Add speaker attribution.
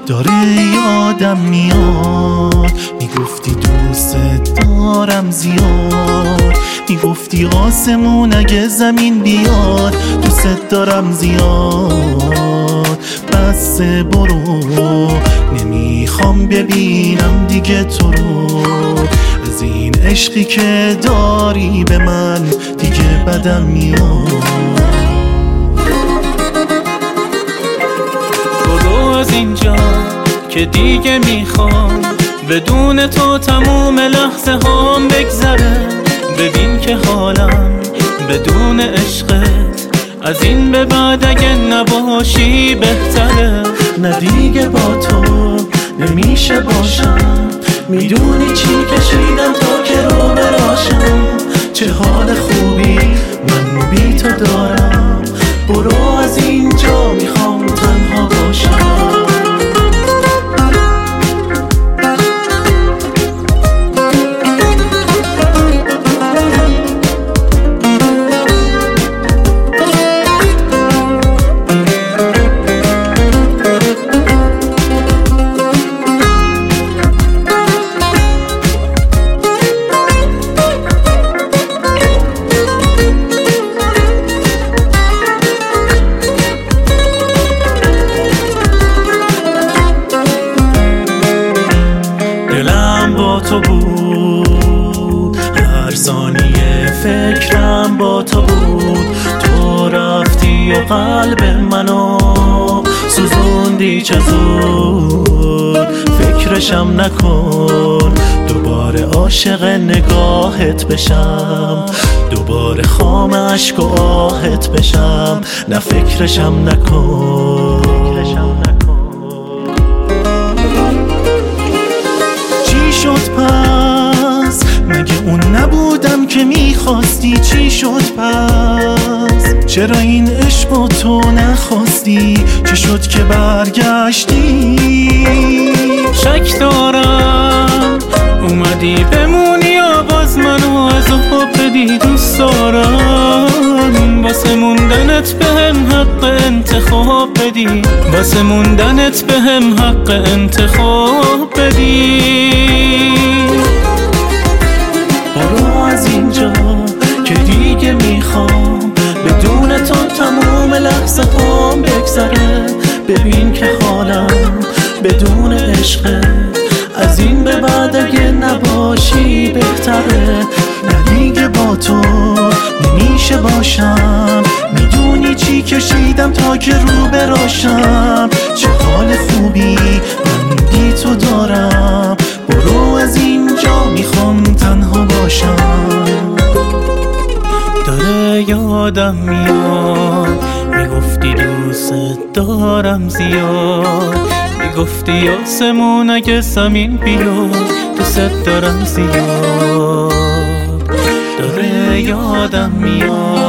Speaker 1: داره یادم میاد، میگفتی دوست دارم زیاد، میگفتی آسمون اگه زمین بیاد دوست دارم زیاد. بس برو نمیخوام ببینم دیگه تو رو، از این عشقی که داری به من دیگه بدم میاد.
Speaker 2: برو از اینجا که دیگه میخوام بدون تو تموم لحظه هام بگذره. ببین که حالم بدون عشقت از این به بعد اگه نباشی بهتره.
Speaker 1: نه دیگه با تو نمیشه باشم، میدونی چی کشیدم تا که رو براشم. چه حال خوبی من بی تو دارم، برو از اینجا میخوام تنها باشم. با تو بود هر ثانیه، فکرم با تو بود. تو رفتی و قلب منو سوزوندی چه زود. فکرشم نکن دوباره عاشق نگاهت بشم، دوباره خام عشق و آهت بشم. نه فکرشم نکن. شد پس مگه اون نبودم که میخواستی؟ چی شد پس چرا این عشق با تو نخواستی؟ چی شد که برگشتی؟
Speaker 2: شک دارم اومدی بمونی یا باز منو از حب بدی دوست دارم. واسه موندنت بهم حق انتخاب بدی، واسه موندنت بهم حق انتخاب بدی.
Speaker 1: برو از اینجا که دیگه میخوام بدون تو تموم لحظه هام بگذره. ببین که حالم بدون عشقه از این به بعد اگه نباشی بهتره. نه دیگه با تو نمیشه باشم، میدونی چی کشیدم تا که رو براشم. چه حال خوبی من بی تو دارم، برو از اینجا میخوام تنها باشم.
Speaker 2: داره یادم میاد میگفتی دوست دارم زیاد، میگفتی آسمون اگه زمین بیاد دوست دارم زیاد. داره یادم میاد